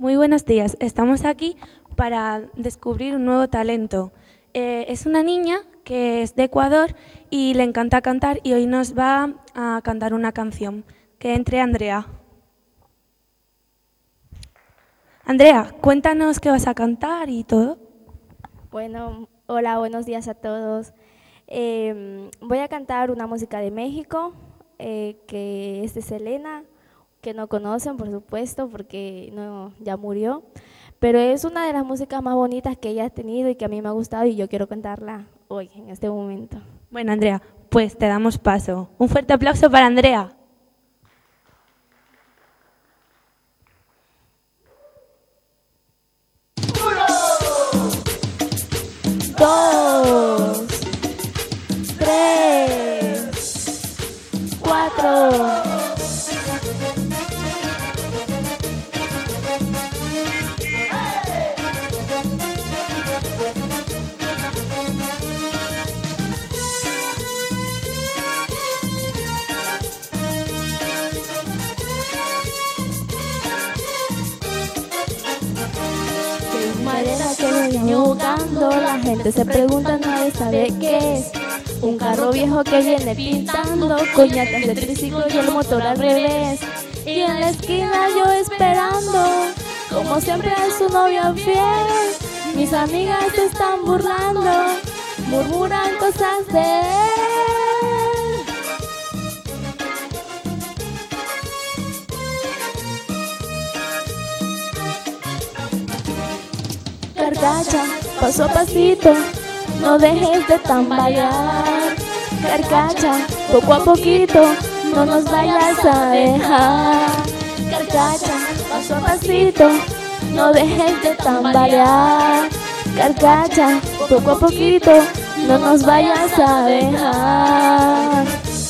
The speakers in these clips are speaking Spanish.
Muy buenos días. Estamos aquí para descubrir un nuevo talento. Es una niña que es de Ecuador y le encanta cantar y hoy nos va a cantar una canción. Que entre Andrea. Andrea, cuéntanos qué vas a cantar y todo. Bueno, hola, buenos días a todos. Voy a cantar una música de México, que es de Selena, que no conocen, por supuesto, porque no, ya murió. Pero es una de las músicas más bonitas que ella ha tenido y que a mí me ha gustado y yo quiero cantarla hoy, en este momento. Bueno, Andrea, pues te damos paso. Un fuerte aplauso para Andrea. Dos, tres, cuatro. Madera que venía jugando, la gente se pregunta, nadie sabe qué es. Un carro viejo que viene pintando, con llantas de triciclo y el motor al revés. Y en la esquina yo esperando, como siempre es su novio fiel. Mis amigas se están burlando, murmuran cosas de él. Carcacha, paso a pasito, no dejes de tambalear. Carcacha, poco a poquito, no nos vayas a dejar. Carcacha, paso a pasito, no dejes de tambalear. Carcacha, poco a poquito, no nos vayas a dejar.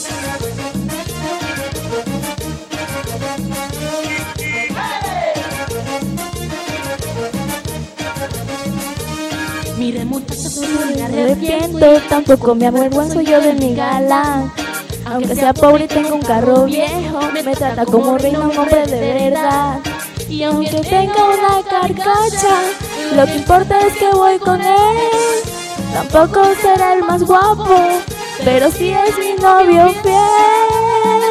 Mire muchacha, no me Arrepiento, tampoco me avergüenzo yo de mi galán. Aunque sea pobre y tenga un carro viejo, me trata como reina, un hombre de verdad. Y aunque tenga una carcacha, lo que importa es que voy con él. Tampoco será el más guapo, pero sí es mi novio fiel.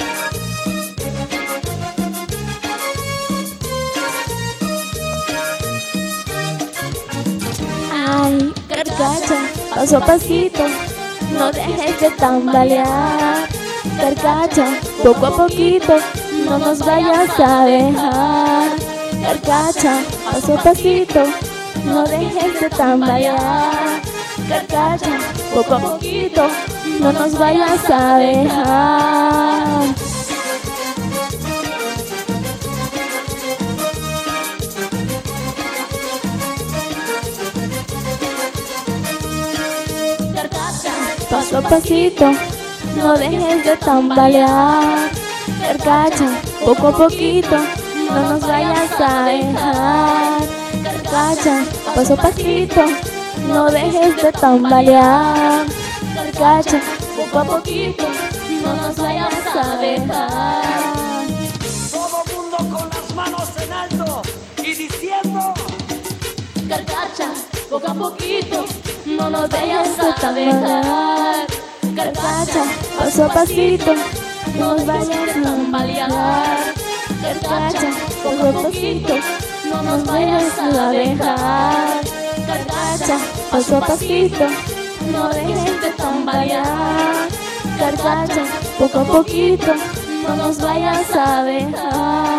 Ay, carcacha, paso a pasito, no dejes de tambalear. Carcacha, poco a poquito, no nos vayas a dejar. Carcacha, paso a pasito, no dejes de tambalear. Carcacha, poco a poquito, no nos vayas a dejar. Paso a pasito, no dejes de tambalear. Carcacha, poco a poquito, no nos vayas a dejar. Carcacha, paso a pasito, no dejes de tambalear. Carcacha, poco a poquito, no nos vayas a dejar. Todo mundo con las manos en alto y diciendo: Carcacha, poco a poquito, no nos vayas a dejar. Carcacha, paso a pasito, no nos vayas a tambalear. Carcacha, poco a poquito, no nos vayas a dejar. Carcacha, paso a pasito, no dejes de tambalear. Carcacha, poco a poquito, no nos vayas a dejar.